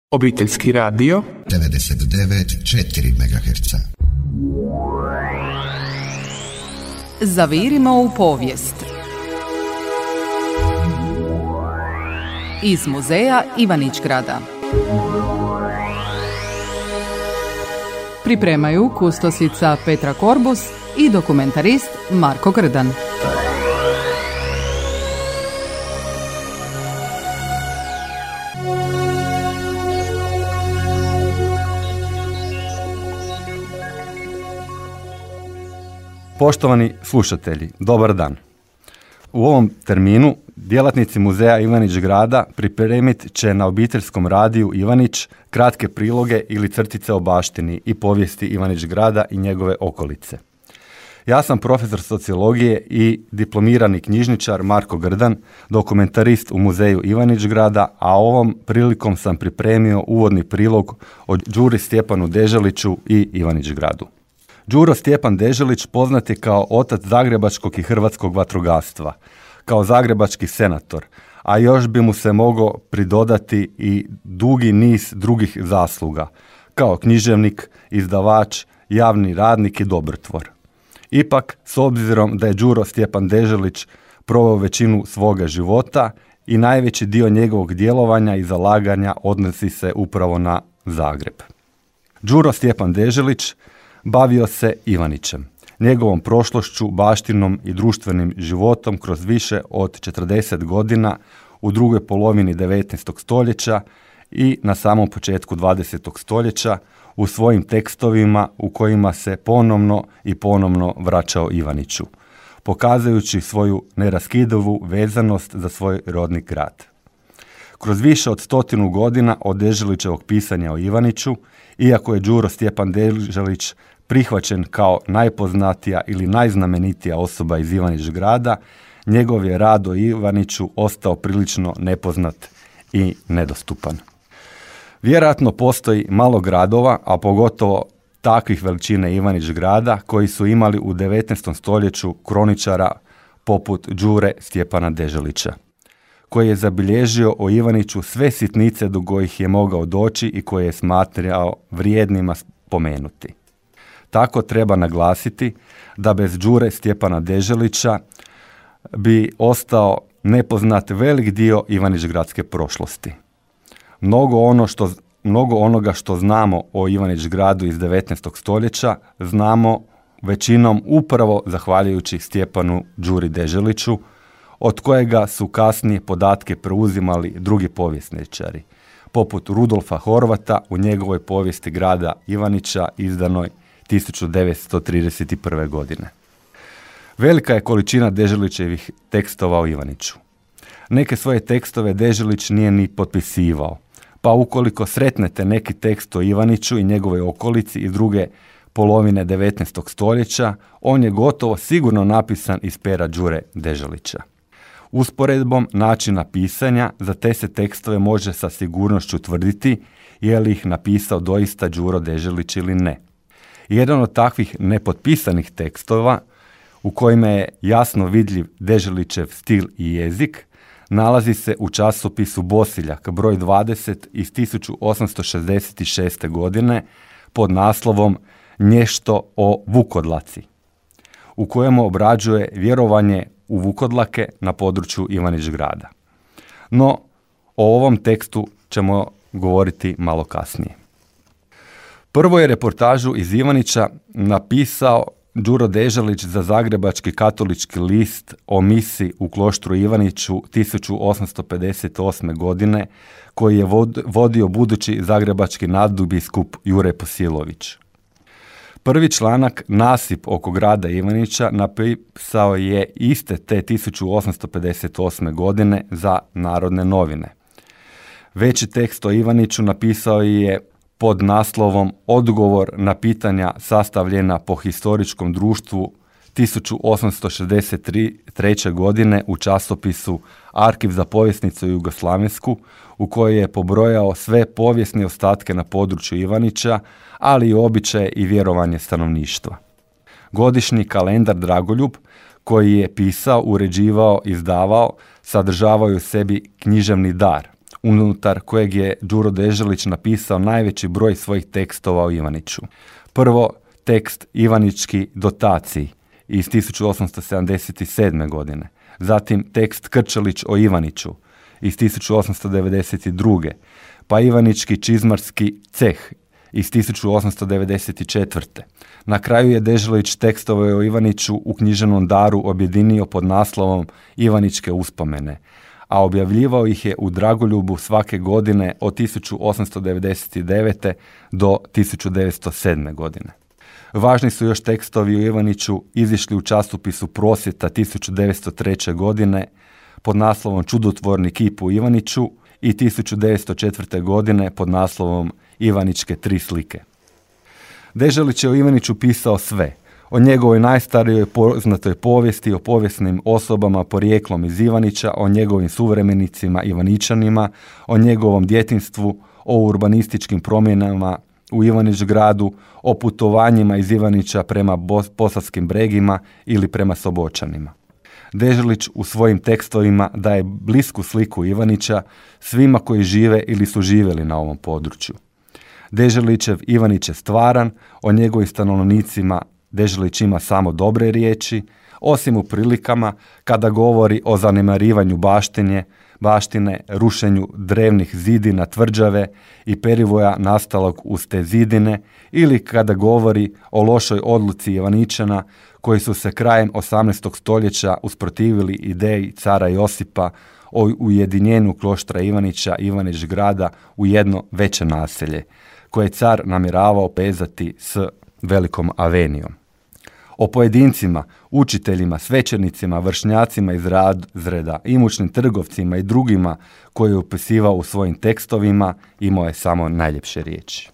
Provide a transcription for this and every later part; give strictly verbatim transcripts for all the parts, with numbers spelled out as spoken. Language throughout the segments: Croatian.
Obiteljski radio devedeset devet zarez četiri megaherca. Zavirimo u povijest. Iz muzeja Ivanić-Grada. Pripremaju kustosica Petra Korbus i dokumentarist Marko Grdan. Poštovani slušatelji, dobar dan. U ovom terminu djelatnici muzeja Ivanić-Grada pripremit će na obiteljskom radiju Ivanić kratke priloge ili crtice o baštini i povijesti Ivanić-Grada i njegove okolice. Ja sam profesor sociologije i diplomirani knjižničar Marko Grdan, dokumentarist u muzeju Ivanić-Grada, a ovom prilikom sam pripremio uvodni prilog o Đuri Stjepanu Deželiću i Ivanić-Gradu. Đuro Stjepan Deželić poznat je kao otac zagrebačkog i hrvatskog vatrogastva, kao zagrebački senator, a još bi mu se mogao pridodati i dugi niz drugih zasluga, kao književnik, izdavač, javni radnik i dobrotvor. Ipak, s obzirom da je Đuro Stjepan Deželić proveo većinu svoga života i najveći dio njegovog djelovanja i zalaganja odnosi se upravo na Zagreb. Đuro Stjepan Deželić bavio se Ivanićem, njegovom prošlošću, baštinom i društvenim životom kroz više od četrdeset godina u drugoj polovini devetnaestog stoljeća i na samom početku dvadesetog stoljeća u svojim tekstovima u kojima se ponovno i ponovno vraćao Ivaniću, pokazujući svoju neraskidivu vezanost za svoj rodni grad. Kroz više od stotinu godina od Deželićevog pisanja o Ivaniću, iako je Đuro Stjepan Deželić prihvaćen kao najpoznatija ili najznamenitija osoba iz Ivanić-Grada, njegov je rad o Ivaniću ostao prilično nepoznat i nedostupan. Vjerojatno postoji malo gradova, a pogotovo takvih veličine Ivanić-Grada, koji su imali u devetnaestom stoljeću kroničara poput Đure Stjepana Deželića, koji je zabilježio o Ivaniću sve sitnice do kojih je mogao doći i koje je smatrao vrijednima spomenuti. Tako treba naglasiti da bez Đure Stjepana Deželića bi ostao nepoznat velik dio Ivanić-Gradske prošlosti. Mnogo, ono što, mnogo onoga što znamo o Ivanić-Gradu iz devetnaestog stoljeća znamo većinom upravo zahvaljujući Stjepanu Đuri Deželiću, od kojega su kasnije podatke preuzimali drugi povjesničari, poput Rudolfa Horvata u njegovoj povijesti grada Ivanića izdanoj tisuću devetsto trideset prve. godine. Velika je količina Deželićevih tekstova o Ivaniću. Neke svoje tekstove Deželić nije ni potpisivao, pa ukoliko sretnete neki tekst o Ivaniću i njegove okolici iz druge polovine devetnaestog stoljeća, on je gotovo sigurno napisan iz pera Đure Deželića. Usporedbom načina pisanja za te se tekstove može sa sigurnošću tvrditi je li ih napisao doista Đuro Deželić ili ne. Jedan od takvih nepotpisanih tekstova u kojima je jasno vidljiv Deželićev stil i jezik nalazi se u časopisu Bosiljak broj dvadeset iz tisuću osamsto šezdeset šeste. godine pod naslovom Nešto o Vukodlaci, u kojemu obrađuje vjerovanje u Vukodlake na području Ivanić-Grada. No, o ovom tekstu ćemo govoriti malo kasnije. Prvo je reportažu iz Ivanića napisao Đuro Deželić za Zagrebački katolički list o misi u kloštru Ivaniću tisuću osamsto pedeset osme. godine, koji je vodio budući zagrebački nadbiskup Jure Posilović. Prvi članak, Nasip oko grada Ivanića, napisao je iste te tisuću osamsto pedeset osme. godine za Narodne novine. Veći tekst o Ivaniću napisao je pod naslovom Odgovor na pitanja sastavljena po historičkom društvu tisuću osamsto šezdeset treće. godine u časopisu Arkiv za povjesnicu Jugoslavensku, u kojoj je pobrojao sve povijesne ostatke na području Ivanića, ali i običaje i vjerovanje stanovništva. Godišnji kalendar Dragoljub, koji je pisao, uređivao, izdavao, sadržavaju u sebi književni dar, unutar kojeg je Đuro Deželić napisao najveći broj svojih tekstova o Ivaniću. Prvo, tekst Ivanički dotaciji iz tisuću osamsto sedamdeset sedme. godine. Zatim tekst Krčelić o Ivaniću iz tisuću osamsto devedeset druge. Pa Ivanički čizmarski ceh iz tisuću osamsto devedeset četvrte. Na kraju je Deželić tekstove o Ivaniću u književnom daru objedinio pod naslovom Ivaničke uspomene, a objavljivao ih je u Dragoljubu svake godine od tisuću osamsto devedeset devete. do tisuću devetsto sedme. godine. Važni su još tekstovi o Ivaniću izišli u časopisu Prosvjeta tisuću devetsto treće. godine pod naslovom Čudotvorni kip u Ivaniću i tisuću devetsto četvrte. godine pod naslovom Ivaničke tri slike. Deželić je o Ivaniću pisao sve. O njegovoj najstarijoj poznatoj povijesti, o povijesnim osobama porijeklom iz Ivanića, o njegovim suvremenicima Ivaničanima, o njegovom djetinjstvu, o urbanističkim promjenama u Ivanić gradu, o putovanjima iz Ivanića prema Bos- Posavskim bregima ili prema Sobočanima. Deželić u svojim tekstovima daje blisku sliku Ivanića svima koji žive ili su živjeli na ovom području. Deželićev Ivanić je stvaran, o njegovim stanovnicima Deželić ima samo dobre riječi, osim u prilikama kada govori o zanemarivanju baštinje, baštine, rušenju drevnih zidina tvrđave i perivoja nastalog uz te zidine, ili kada govori o lošoj odluci Ivaničana koji su se krajem osamnaestog stoljeća usprotivili ideji cara Josipa o ujedinjenju kloštra Ivanića i Ivanić grada u jedno veće naselje, koje je car namjeravao povezati s velikom avenijom. O pojedincima, učiteljima, svećenicima, vršnjacima iz razreda, imućnim trgovcima i drugima koje je opisivao u svojim tekstovima, imao je samo najljepše riječi.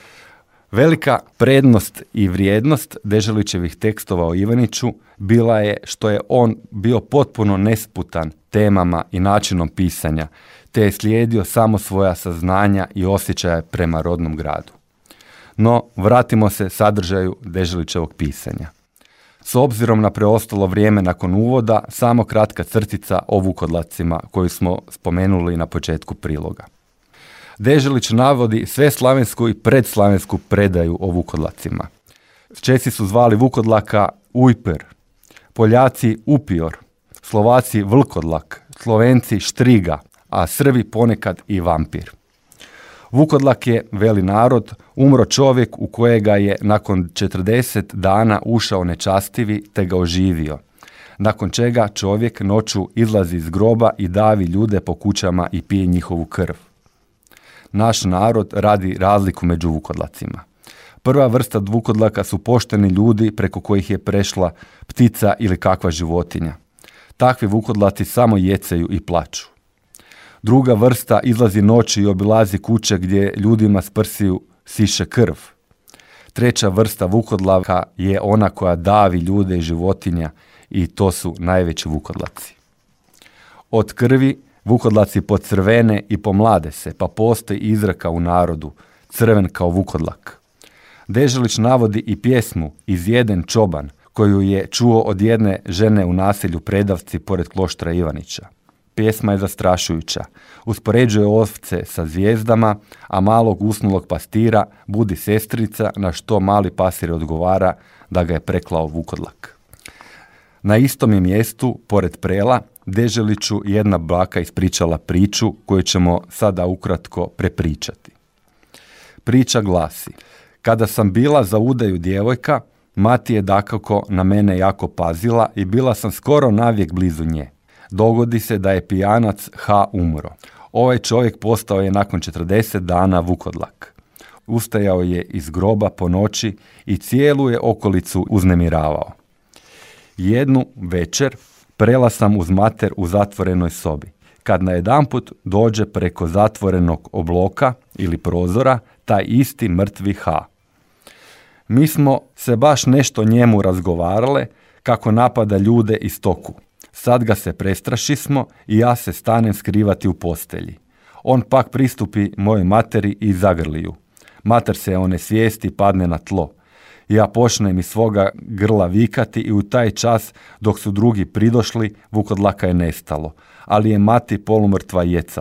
Velika prednost i vrijednost Deželićevih tekstova o Ivaniću bila je što je on bio potpuno nesputan temama i načinom pisanja, te je slijedio samo svoja saznanja i osjećaje prema rodnom gradu. No, vratimo se sadržaju Deželićevog pisanja. S obzirom na preostalo vrijeme nakon uvoda, samo kratka crtica o Vukodlacima koju smo spomenuli na početku priloga. Deželić navodi sve slavensku i predslavensku predaju o Vukodlacima. Česi su zvali Vukodlaka Ujper, Poljaci Upior, Slovaci Vlkodlak, Slovenci Štriga, a Srbi ponekad i vampir. Vukodlak je, veli narod, umro čovjek u kojega je nakon četrdeset dana ušao nečastivi te ga oživio, nakon čega čovjek noću izlazi iz groba i davi ljude po kućama i pije njihovu krv. Naš narod radi razliku među Vukodlacima. Prva vrsta Vukodlaka su pošteni ljudi preko kojih je prešla ptica ili kakva životinja. Takvi Vukodlaci samo jecaju i plaču. Druga vrsta izlazi noći i obilazi kuće gdje ljudima s prsiju siše krv. Treća vrsta Vukodlaka je ona koja davi ljude i životinja i to su najveći Vukodlaci. Od krvi Vukodlaci pocrvene i pomlade se, pa postoji izreka u narodu, crven kao Vukodlak. Deželić navodi i pjesmu Izjeden čoban, koju je čuo od jedne žene u naselju Predavci pored kloštra Ivanića. Pjesma je zastrašujuća. Uspoređuje ovce sa zvijezdama, a malog usnulog pastira budi sestrica, na što mali pastir odgovara da ga je preklao Vukodlak. Na istom je mjestu, pored prela, Deželiću jedna baka ispričala priču koju ćemo sada ukratko prepričati. Priča glasi: kada sam bila za udaju djevojka, mati je dakako na mene jako pazila i bila sam skoro navijek blizu nje. Dogodi se da je pijanac H umro. Ovaj čovjek postao je nakon četrdeset dana Vukodlak. Ustajao je iz groba po noći i cijelu je okolicu uznemiravao. Jednu večer prela sam uz mater u zatvorenoj sobi. Kad najedanput dođe preko zatvorenog obloka ili prozora taj isti mrtvi H. Mi smo se baš nešto njemu razgovarale kako napada ljude i stoku. Sad ga se prestrašismo i ja se stanem skrivati u postelji. On pak pristupi mojoj materi i zagrli ju. Mater se onesvijesti i padne na tlo. Ja počnem iz svoga grla vikati i u taj čas dok su drugi pridošli, Vukodlaka je nestalo, ali je mati polumrtva jecala.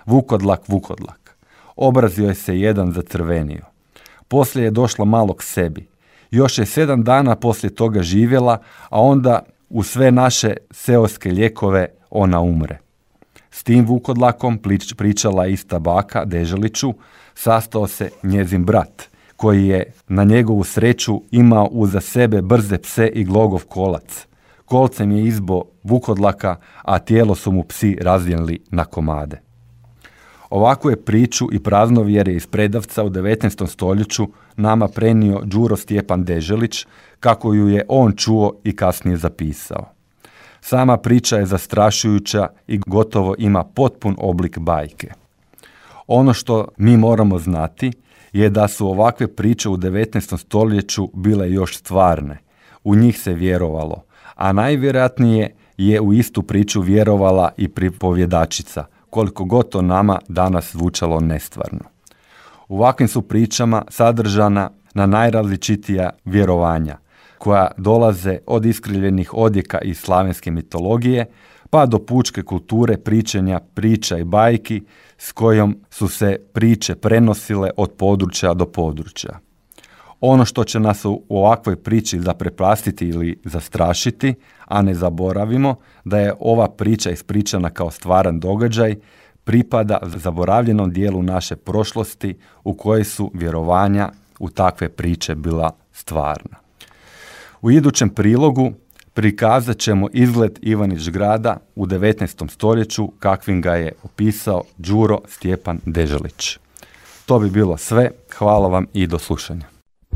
Vukodlak, Vukodlak. Obraz joj se jedan zacrvenio. Poslije je došla malo k sebi. Još je sedam dana poslije toga živjela, a onda u sve naše seoske lijekove ona umre. S tim Vukodlakom pričala ista baka Deželiću, sastao se njezin brat, koji je na njegovu sreću imao uza sebe brze pse i glogov kolac. Kolcem je izbo Vukodlaka, a tijelo su mu psi razdijelili na komade. Ovakvu je priču i praznovjerje iz predavca u devetnaestom stoljeću nama prenio Đuro Stjepan Deželić, kako ju je on čuo i kasnije zapisao. Sama priča je zastrašujuća i gotovo ima potpun oblik bajke. Ono što mi moramo znati je da su ovakve priče u devetnaestom stoljeću bile još stvarne. U njih se vjerovalo, a najvjerojatnije je u istu priču vjerovala i pripovjedačica, koliko god to nama danas zvučalo nestvarno. U ovakvim su pričama sadržana na najrazličitija vjerovanja, koja dolaze od iskrivljenih odjeka iz slavenske mitologije, pa do pučke kulture pričanja priča i bajki s kojom su se priče prenosile od područja do područja. Ono što će nas u ovakvoj priči zaprepastiti ili zastrašiti, a ne zaboravimo da je ova priča ispričana kao stvaran događaj, pripada zaboravljenom dijelu naše prošlosti u kojoj su vjerovanja u takve priče bila stvarna. U idućem prilogu prikazat ćemo izgled Ivanić Grada u devetnaestom stoljeću kakvim ga je opisao Đuro Stjepan Deželić. To bi bilo sve. Hvala vam i do slušanja.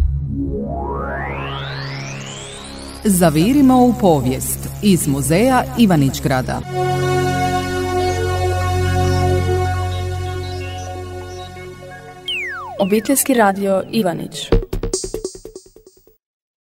Zavirimo u povijest iz muzeja Ivanić Grada. Obiteljski radio Ivanić.